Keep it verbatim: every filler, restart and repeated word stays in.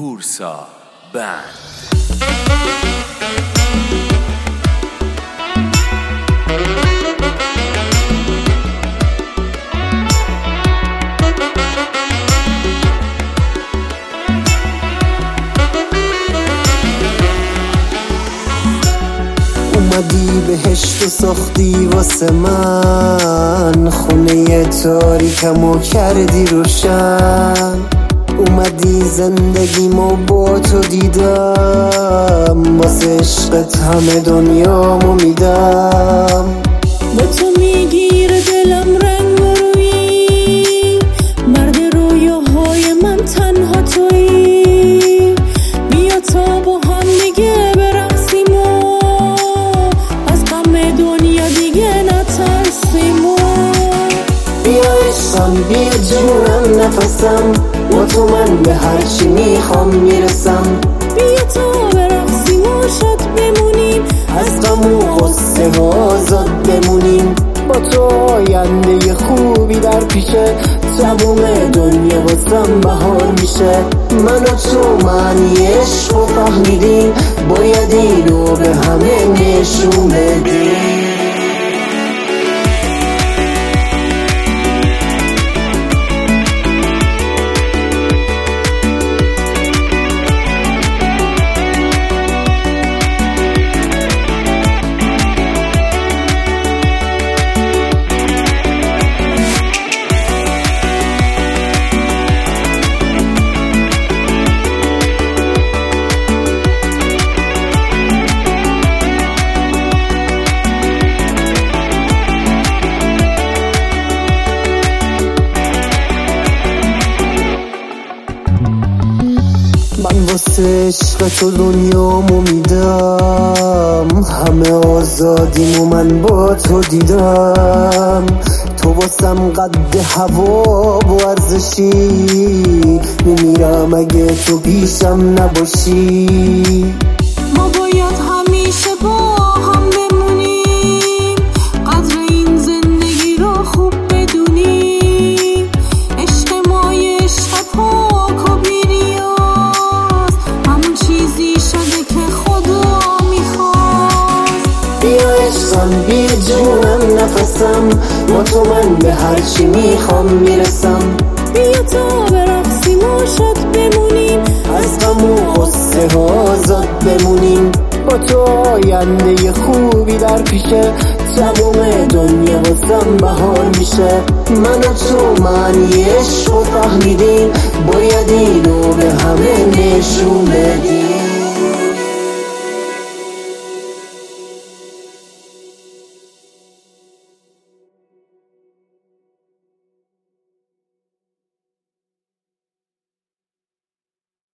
پورسا بند. اومدی بهشت و ساختی واسه من، خونه تاریکم و کردی روشن. اومدی زندگیمو با تو دیدم، واسه عشقت همه دنیامو میدم. با تو میگیره دلم رنگ و رویی، مرد رویاهای من تنها تویی. بیا تا با هم دیگه برقصیم و از غم دنیا دیگه نترسیم. بیا عشقم، بیا جونم، نفسم، با تو من به هرچی میخوام میرسم. بیا تا برقصیم و شاد بمونیم، از غم و غصه ها آزاد بمونیم. با تو آینده خوبی در پیشه، تموم دنیا واسم بهار میشه. من و تو معنی عشق و فهمیدیم، باید اینو به همه نشون بدیم. من واسه عشق تو دنیامو میدم، همه آزادیمو من با تو دیدم. تو واسم قد هوا و ارزشی، میمیرم اگه تو پیشم نباشی. ما باید همیشه با هم بمونیم، قدر این زندگی رو خوب بدونیم. عشق ما یه عشق پاک و بی‌ریاست، همون چیزی شده که خدا میخواست. بیا عشقم، بیا جونم، نفسم، با تو من به هرچی میخوام میرسم. بیا تا برقصیم و شاد بمونیم، از غم و غصه ها آزاد بمونیم. با تو آینده خوبی در پیشه، تموم دنیا واسم بهار میشه. من و تو معنی عشق و فهمیدیم، باید اینو به همه نشون بدیم.